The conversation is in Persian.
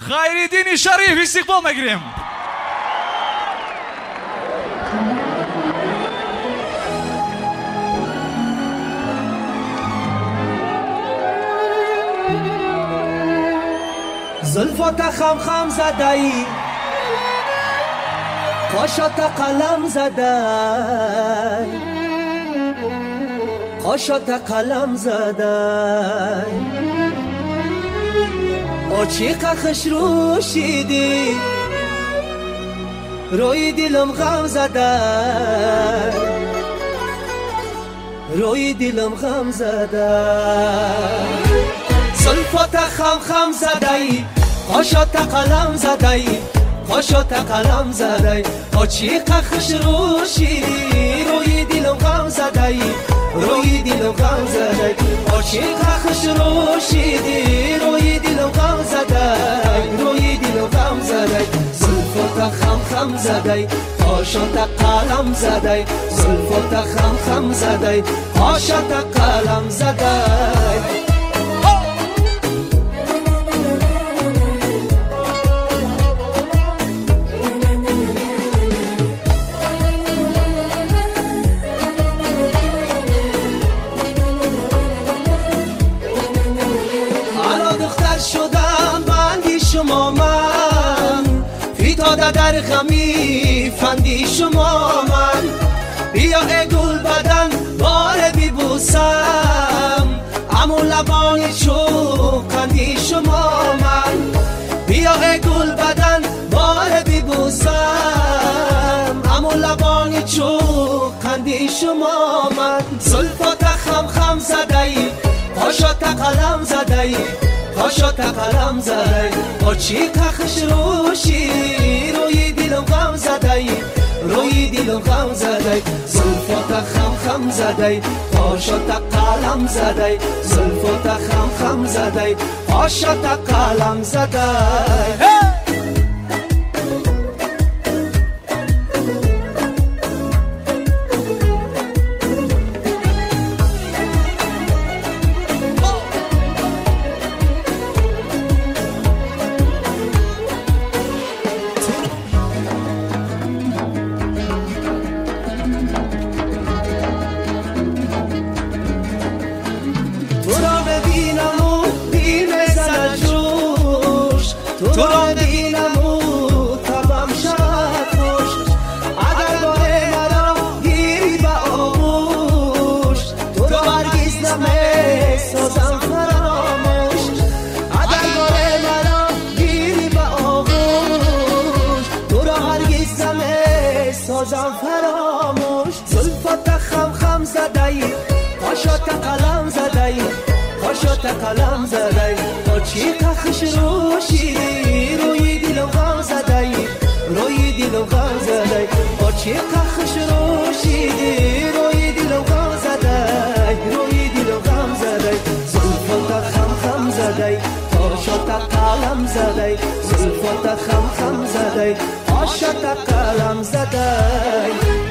خیریدین شریف استقبال میگیریم. زلفات خم خم زدایی، قاشات قلم زدای، قاشات قلم زدای، آچیقا خش روشیدی، روی دلم غم زدای، روی دلم غم زدای. زلفات خم خم زدایی، قاشات قلم زدایی، قاشات قلم زدایی، آچیقا خش روشیدی، روی دلم غم زدایی، روی دلم غم زدایی، آچیقا خش روشیدی، روی دلم غم زدایی، روی دلم غم زدایی. زلفات خم خم زدایی، قاشات قلم زدایی، زلفات خم خم زدایی، قاشات قلم زدایی. شدم بندی شما من، فتاده در غمی فندی شما من. بیا ای گل بدن بار ببوسم، امو لبان چوکندی شما من. بیا ای گل بدن بار ببوسم، امو لبان چوکندی شما من. زلفات خم خم زدایی، قاشات قلم زدایی، قاشات قلم زدایی، آچیقا خش روشیدی، روی دلم غم زدایی، روی دلم غم زدایی. زلفات خم خم زدایی، قاشات قلم زدایی، زلفات خم خم زدایی، قاشات قلم زدایی. تو را ببینم و تبم شد خوش، اگر بار مرا گیری به آغوش، تو را هرگز نمی‌سازم فراموش. اگر بار مرا گیری به آغوش، تو را هرگز نمی‌سازم فراموش. زلفات خم خم زدایی، قاشات قلم زدایی، قاشات قلم زدایی، آچیقا خش روشیدی، روی دلم غم زدایی، روی دلم غم زدایی، آچیقا خش روشیدی، روی دلم غم زدایی، روی دلم غم زدایی. زلفات خم خم زدایی، قاشات قلم زدایی، زلفات خم خم زدایی، قاشات قلم زدایی.